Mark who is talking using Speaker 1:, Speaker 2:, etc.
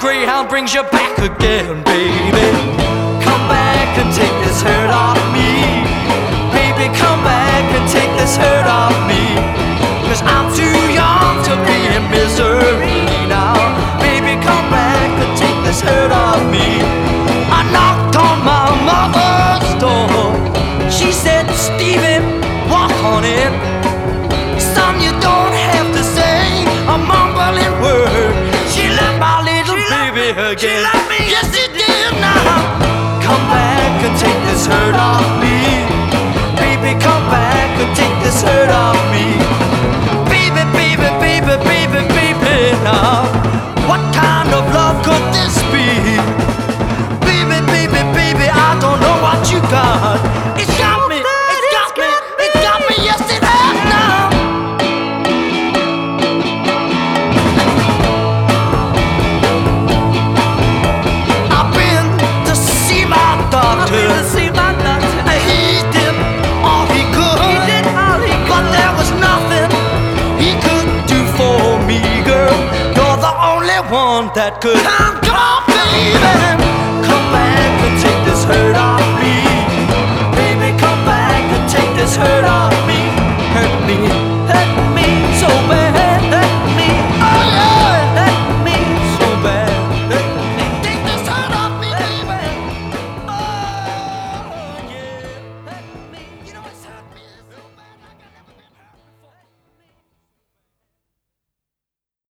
Speaker 1: Greyhound brings you back again, baby. Come back and take this hurt off me. Baby, come back and take this hurt off me. 'Cause I'm too young to be in misery now. Baby, come back and take this hurt off me. I knocked on my mother's door. She said, Stevie, walk on in. Son, you don't have to say a mumbling word. She loved my little baby again. She loved me, yes she did now. Come back and take this hurt off me. Baby, come back and take this hurt off me. Baby, baby, baby, baby, baby, now. What kind of love could this be? Baby, baby, baby, I don't know what you got. It's got me, it's got me, it's got me, yes it has now. I've been to see my doctor. He did all he could, but there was nothing he could do for me, girl. You're the only one that could. Come on, baby, come back and take this hurt off me. Baby, come back and take this hurt off